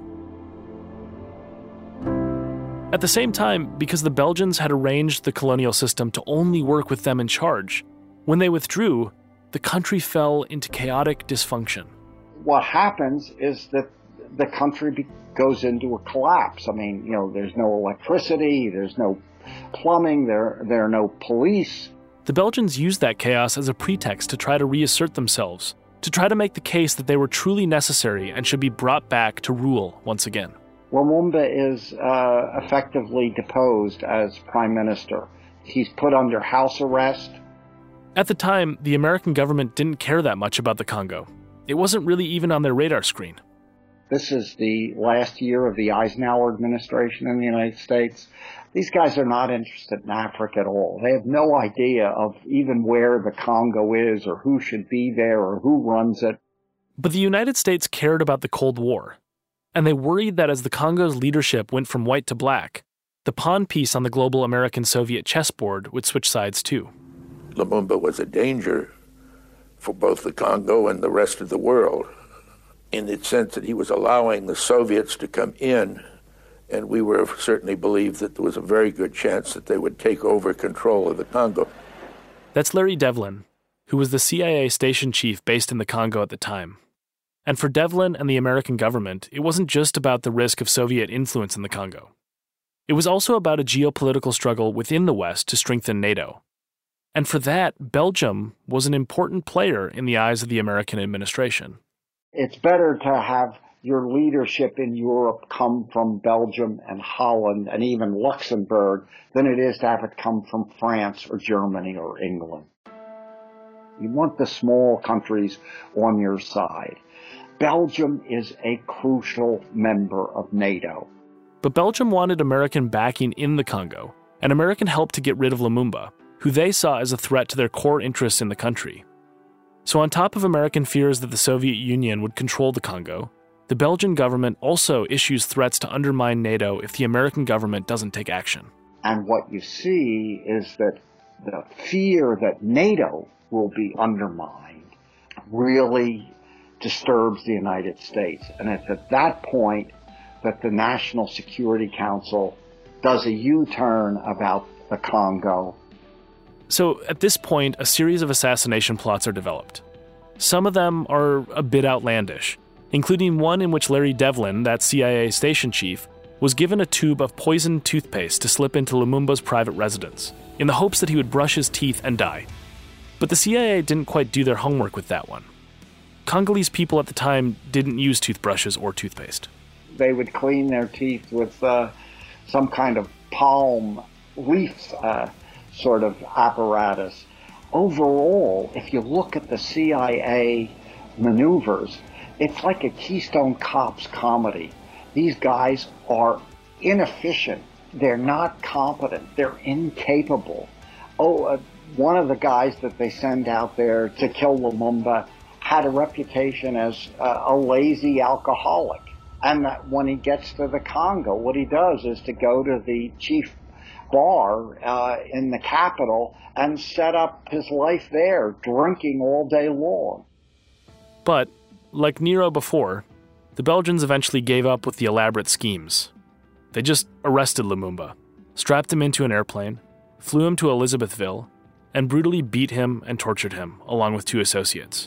At the same time, because the Belgians had arranged the colonial system to only work with them in charge, when they withdrew, the country fell into chaotic dysfunction. What happens is that the country be- goes into a collapse. I mean, you know, there's no electricity, there's no plumbing, there, there are no police. The Belgians used that chaos as a pretext to try to reassert themselves, to try to make the case that they were truly necessary and should be brought back to rule once again. Lumumba is uh, effectively deposed as prime minister. He's put under house arrest. At the time, the American government didn't care that much about the Congo. It wasn't really even on their radar screen. This is the last year of the Eisenhower administration in the United States. These guys are not interested in Africa at all. They have no idea of even where the Congo is or who should be there or who runs it. But the United States cared about the Cold War, and they worried that as the Congo's leadership went from white to black, the pawn piece on the global American-Soviet chessboard would switch sides too. Lumumba was a danger for both the Congo and the rest of the world, in the sense that he was allowing the Soviets to come in, and we were certainly believed that there was a very good chance that they would take over control of the Congo. That's Larry Devlin, who was the C I A station chief based in the Congo at the time. And for Devlin and the American government, it wasn't just about the risk of Soviet influence in the Congo. It was also about a geopolitical struggle within the West to strengthen NATO. And for that, Belgium was an important player in the eyes of the American administration. It's better to have your leadership in Europe come from Belgium and Holland and even Luxembourg than it is to have it come from France or Germany or England. You want the small countries on your side. Belgium is a crucial member of NATO. But Belgium wanted American backing in the Congo, and American help to get rid of Lumumba, who they saw as a threat to their core interests in the country. So on top of American fears that the Soviet Union would control the Congo, the Belgian government also issues threats to undermine NATO if the American government doesn't take action. And what you see is that the fear that NATO will be undermined really disturbs the United States. And it's at that point that the National Security Council does a U-turn about the Congo. So at this point, a series of assassination plots are developed. Some of them are a bit outlandish, including one in which Larry Devlin, that C I A station chief, was given a tube of poisoned toothpaste to slip into Lumumba's private residence, in the hopes that he would brush his teeth and die. But the C I A didn't quite do their homework with that one. Congolese people at the time didn't use toothbrushes or toothpaste. They would clean their teeth with uh, some kind of palm leaf uh, sort of apparatus. Overall, if you look at the C I A maneuvers, it's like a Keystone Cops comedy. These guys are inefficient. They're not competent. They're incapable. Oh, uh, one of the guys that they send out there to kill Lumumba had a reputation as uh, a lazy alcoholic. And that when he gets to the Congo, what he does is to go to the chief bar uh, in the capital and set up his life there, drinking all day long. But, like Nero before, the Belgians eventually gave up with the elaborate schemes. They just arrested Lumumba, strapped him into an airplane, flew him to Elizabethville, and brutally beat him and tortured him, along with two associates.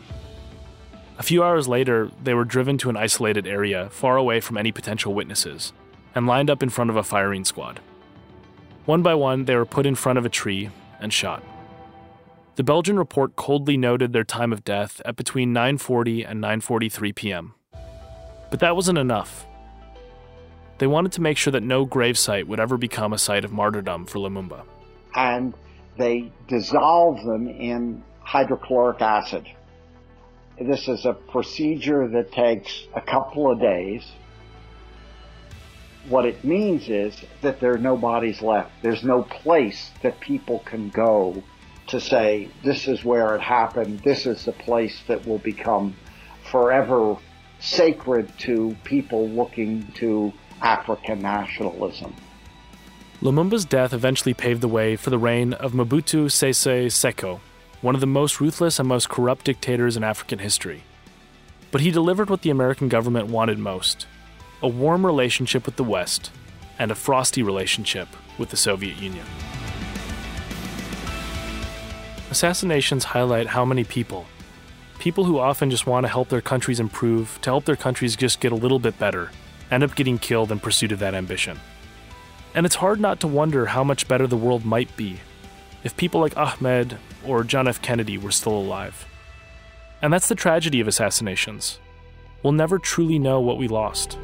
A few hours later, they were driven to an isolated area far away from any potential witnesses, and lined up in front of a firing squad. One by one, they were put in front of a tree and shot. The Belgian report coldly noted their time of death at between nine forty and nine forty-three p.m. But that wasn't enough. They wanted to make sure that no gravesite would ever become a site of martyrdom for Lumumba. And they dissolve them in hydrochloric acid. This is a procedure that takes a couple of days. What it means is that there are no bodies left. There's no place that people can go to say, this is where it happened, this is the place that will become forever sacred to people looking to African nationalism. Lumumba's death eventually paved the way for the reign of Mobutu Sese Seko, one of the most ruthless and most corrupt dictators in African history. But he delivered what the American government wanted most: a warm relationship with the West and a frosty relationship with the Soviet Union. Assassinations highlight how many people, people who often just want to help their countries improve, to help their countries just get a little bit better, end up getting killed in pursuit of that ambition. And it's hard not to wonder how much better the world might be if people like Ahmed or John F. Kennedy were still alive. And that's the tragedy of assassinations. We'll never truly know what we lost.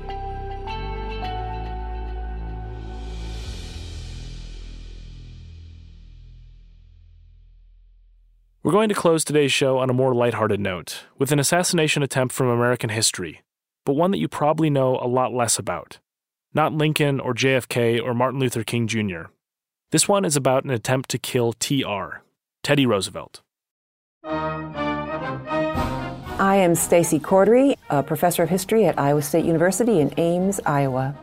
We're going to close today's show on a more lighthearted note, with an assassination attempt from American history, but one that you probably know a lot less about. Not Lincoln or J F K or Martin Luther King Junior This one is about an attempt to kill T R, Teddy Roosevelt. I am Stacy Cordery, a professor of history at Iowa State University in Ames, Iowa.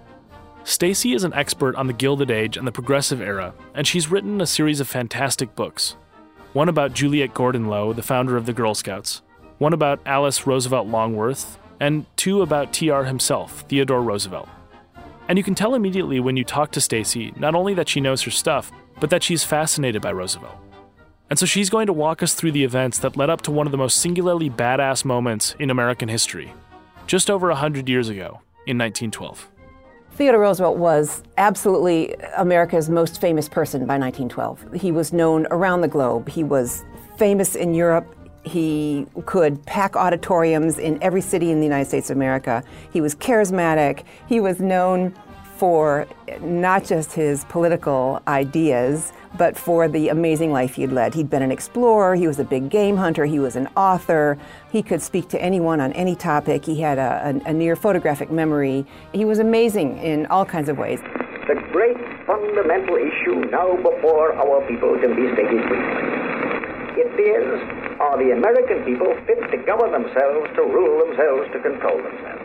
Stacy is an expert on the Gilded Age and the Progressive Era, and she's written a series of fantastic books. One about Juliette Gordon Low, the founder of the Girl Scouts, one about Alice Roosevelt Longworth, and two about T R himself, Theodore Roosevelt. And you can tell immediately when you talk to Stacy not only that she knows her stuff, but that she's fascinated by Roosevelt. And so she's going to walk us through the events that led up to one of the most singularly badass moments in American history, just over one hundred years ago, in nineteen twelve. Theodore Roosevelt was absolutely America's most famous person by nineteen twelve. He was known around the globe. He was famous in Europe. He could pack auditoriums in every city in the United States of America. He was charismatic. He was known for not just his political ideas, but for the amazing life he had led. He'd been an explorer. He was a big game hunter. He was an author. He could speak to anyone on any topic. He had a, a, a near photographic memory. He was amazing in all kinds of ways. The great fundamental issue now before our people can be stated briefly. It is, are the American people fit to govern themselves, to rule themselves, to control themselves?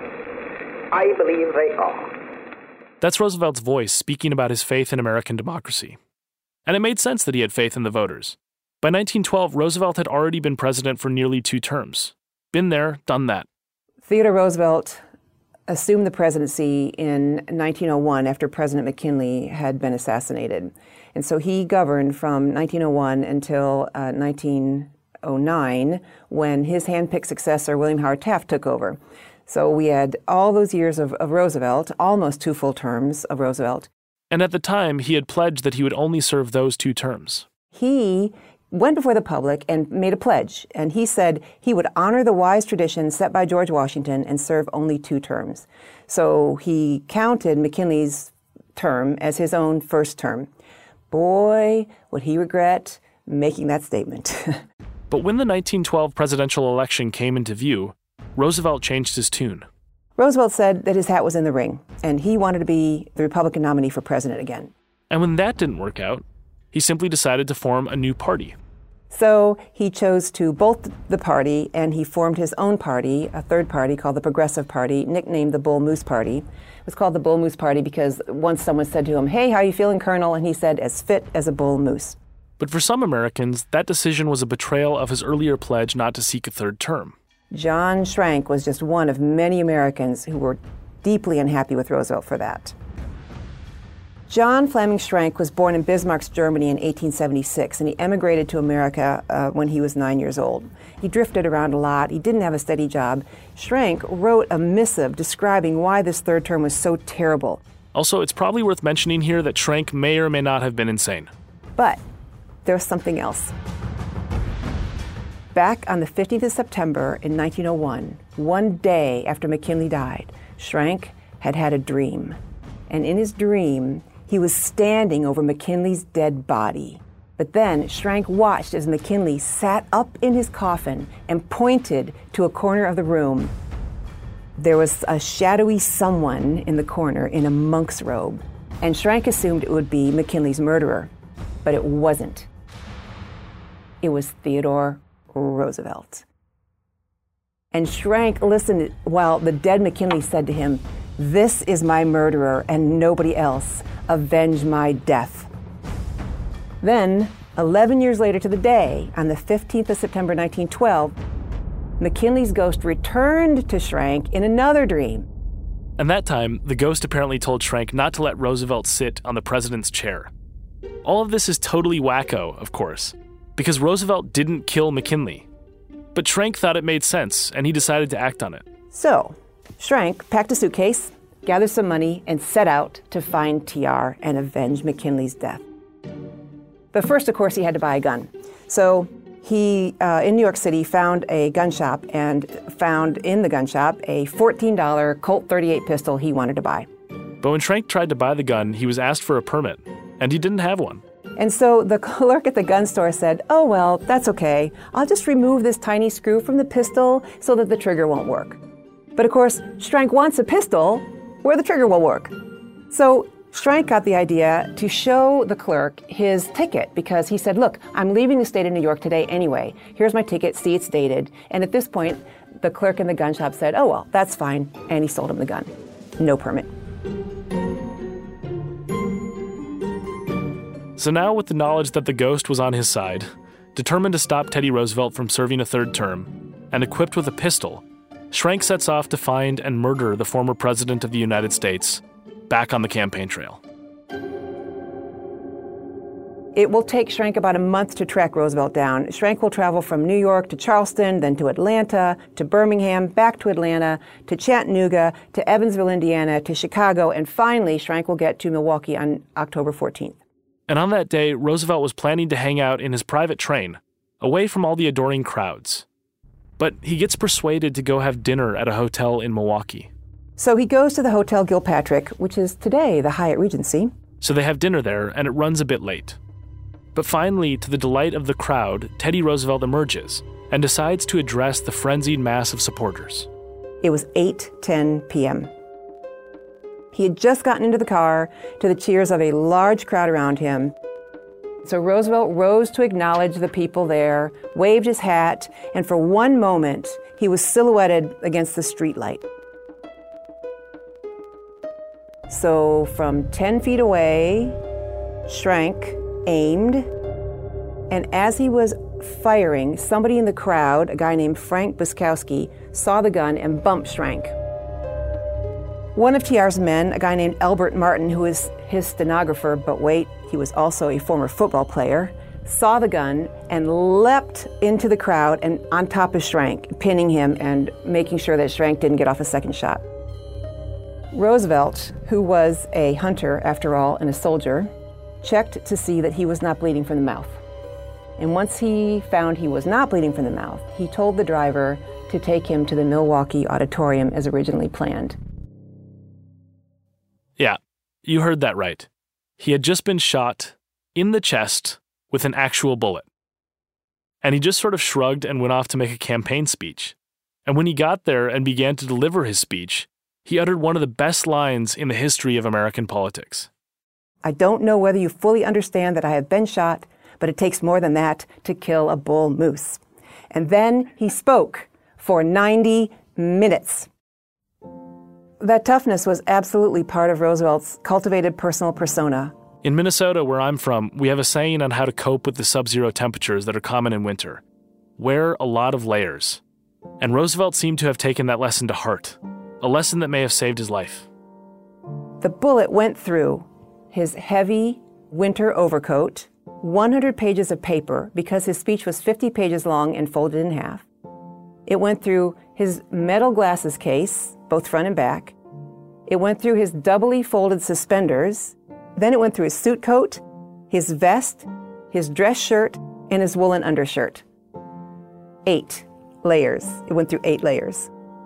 I believe they are. That's Roosevelt's voice speaking about his faith in American democracy. And it made sense that he had faith in the voters. By nineteen twelve, Roosevelt had already been president for nearly two terms. Been there, done that. Theodore Roosevelt assumed the presidency in nineteen oh one after President McKinley had been assassinated. And so he governed from nineteen oh one until uh, nineteen oh nine, when his hand-picked successor, William Howard Taft, took over. So we had all those years of, of Roosevelt, almost two full terms of Roosevelt. And at the time, he had pledged that he would only serve those two terms. He went before the public and made a pledge, and he said he would honor the wise tradition set by George Washington and serve only two terms. So he counted McKinley's term as his own first term. Boy, would he regret making that statement. But when the nineteen twelve presidential election came into view, Roosevelt changed his tune. Roosevelt said that his hat was in the ring, and he wanted to be the Republican nominee for president again. And when that didn't work out, he simply decided to form a new party. So he chose to bolt the party, and he formed his own party, a third party called the Progressive Party, nicknamed the Bull Moose Party. It was called the Bull Moose Party because once someone said to him, "Hey, how are you feeling, Colonel?" And he said, "As fit as a bull moose." But for some Americans, that decision was a betrayal of his earlier pledge not to seek a third term. John Schrank was just one of many Americans who were deeply unhappy with Roosevelt for that. John Fleming Schrank was born in Bismarck's Germany in eighteen seventy-six, and he emigrated to America uh, when he was nine years old. He drifted around a lot. He didn't have a steady job. Schrank wrote a missive describing why this third term was so terrible. Also, it's probably worth mentioning here that Schrank may or may not have been insane. But there's something else. Back on the fifteenth of September in nineteen oh one, one day after McKinley died, Schrank had had a dream. And in his dream, he was standing over McKinley's dead body. But then Schrank watched as McKinley sat up in his coffin and pointed to a corner of the room. There was a shadowy someone in the corner in a monk's robe, and Schrank assumed it would be McKinley's murderer, but it wasn't. It was Theodore Roosevelt. And Schrank listened while the dead McKinley said to him, "This is my murderer and nobody else. Avenge my death." Then, eleven years later to the day, on the fifteenth of September nineteen twelve, McKinley's ghost returned to Schrank in another dream. And that time, the ghost apparently told Schrank not to let Roosevelt sit on the president's chair. All of this is totally wacko, of course, because Roosevelt didn't kill McKinley. But Schrank thought it made sense, and he decided to act on it. So, Schrank packed a suitcase, gathered some money, and set out to find T R and avenge McKinley's death. But first, of course, he had to buy a gun. So he, uh, in New York City, found a gun shop and found in the gun shop a fourteen dollar Colt thirty-eight pistol he wanted to buy. But when Schrank tried to buy the gun, he was asked for a permit, and he didn't have one. And so the clerk at the gun store said, "Oh, well, that's okay. I'll just remove this tiny screw from the pistol so that the trigger won't work." But of course, Schrank wants a pistol where the trigger will work. So Schrank got the idea to show the clerk his ticket because he said, "Look, I'm leaving the state of New York today anyway. Here's my ticket, see it's dated." And at this point, the clerk in the gun shop said, "Oh, well, that's fine." And he sold him the gun. No permit. So now, with the knowledge that the ghost was on his side, determined to stop Teddy Roosevelt from serving a third term, and equipped with a pistol, Schrank sets off to find and murder the former president of the United States, back on the campaign trail. It will take Schrank about a month to track Roosevelt down. Schrank will travel from New York to Charleston, then to Atlanta, to Birmingham, back to Atlanta, to Chattanooga, to Evansville, Indiana, to Chicago, and finally Schrank will get to Milwaukee on October fourteenth. And on that day, Roosevelt was planning to hang out in his private train, away from all the adoring crowds. But he gets persuaded to go have dinner at a hotel in Milwaukee. So he goes to the Hotel Gilpatrick, which is today the Hyatt Regency. So they have dinner there, and it runs a bit late. But finally, to the delight of the crowd, Teddy Roosevelt emerges and decides to address the frenzied mass of supporters. It was eight ten p.m. He had just gotten into the car to the cheers of a large crowd around him. So Roosevelt rose to acknowledge the people there, waved his hat, and for one moment, he was silhouetted against the streetlight. So from ten feet away, Schrank aimed, and as he was firing, somebody in the crowd, a guy named Frank Buskowski, saw the gun and bumped Schrank. One of T R's men, a guy named Elbert Martin, who was his stenographer, but wait, he was also a former football player, saw the gun and leapt into the crowd and on top of Schrank, pinning him and making sure that Schrank didn't get off a second shot. Roosevelt, who was a hunter after all and a soldier, checked to see that he was not bleeding from the mouth. And once he found he was not bleeding from the mouth, he told the driver to take him to the Milwaukee Auditorium as originally planned. Yeah, you heard that right. He had just been shot in the chest with an actual bullet. And he just sort of shrugged and went off to make a campaign speech. And when he got there and began to deliver his speech, he uttered one of the best lines in the history of American politics. "I don't know whether you fully understand that I have been shot, but it takes more than that to kill a bull moose." And then he spoke for ninety minutes. That toughness was absolutely part of Roosevelt's cultivated personal persona. In Minnesota, where I'm from, we have a saying on how to cope with the sub-zero temperatures that are common in winter. Wear a lot of layers. And Roosevelt seemed to have taken that lesson to heart, a lesson that may have saved his life. The bullet went through his heavy winter overcoat, one hundred pages of paper, because his speech was fifty pages long and folded in half. It went through his metal glasses case, both front and back. It went through his doubly folded suspenders. Then it went through his suit coat, his vest, his dress shirt, and his woolen undershirt. Eight layers. It went through eight layers.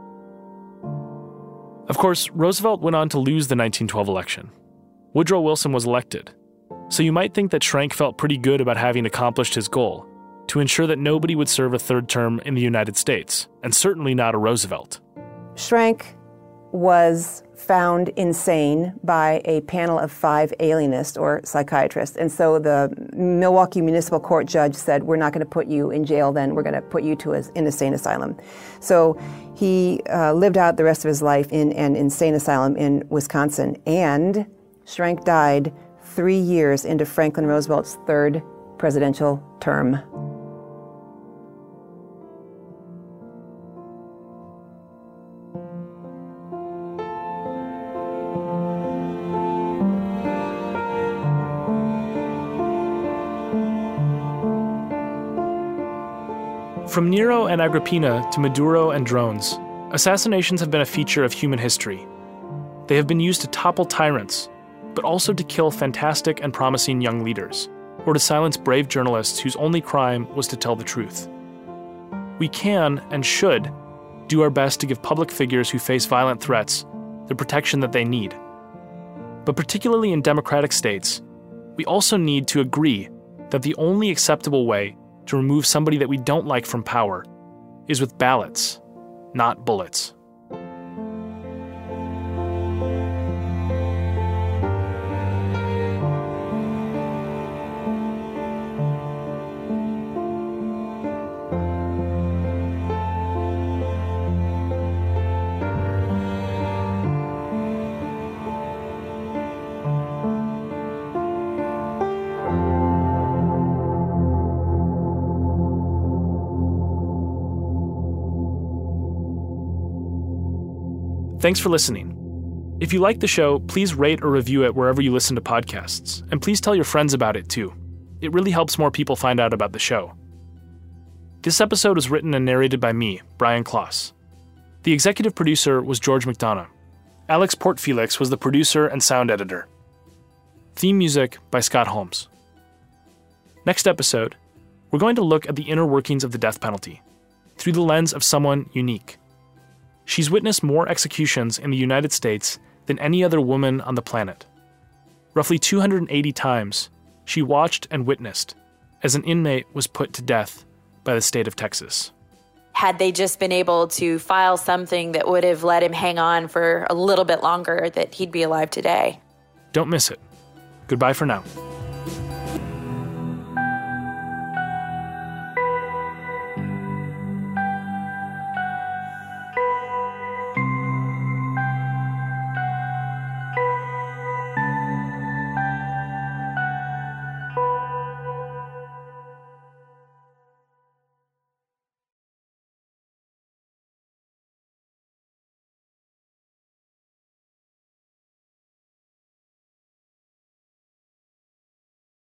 Of course, Roosevelt went on to lose the nineteen twelve election. Woodrow Wilson was elected. So you might think that Schrank felt pretty good about having accomplished his goal, to ensure that nobody would serve a third term in the United States, and certainly not a Roosevelt. Schrank was found insane by a panel of five alienists or psychiatrists. And so the Milwaukee Municipal Court judge said, we're not going to put you in jail then, we're going to put you to an insane asylum. So he uh, lived out the rest of his life in an insane asylum in Wisconsin. And Schrank died three years into Franklin Roosevelt's third presidential term. From Nero and Agrippina to Maduro and drones, assassinations have been a feature of human history. They have been used to topple tyrants, but also to kill fantastic and promising young leaders, or to silence brave journalists whose only crime was to tell the truth. We can, and should, do our best to give public figures who face violent threats the protection that they need. But particularly in democratic states, we also need to agree that the only acceptable way to remove somebody that we don't like from power is with ballots, not bullets. Thanks for listening. If you like the show, please rate or review it wherever you listen to podcasts, and please tell your friends about it too. It really helps more people find out about the show. This episode was written and narrated by me, Brian Kloss. The executive producer was George McDonough. Alex Portfelix was the producer and sound editor. Theme music by Scott Holmes. Next episode, we're going to look at the inner workings of the death penalty through the lens of someone unique. She's witnessed more executions in the United States than any other woman on the planet. Roughly two hundred eighty times, she watched and witnessed as an inmate was put to death by the state of Texas. Had they just been able to file something that would have let him hang on for a little bit longer, that he'd be alive today. Don't miss it. Goodbye for now.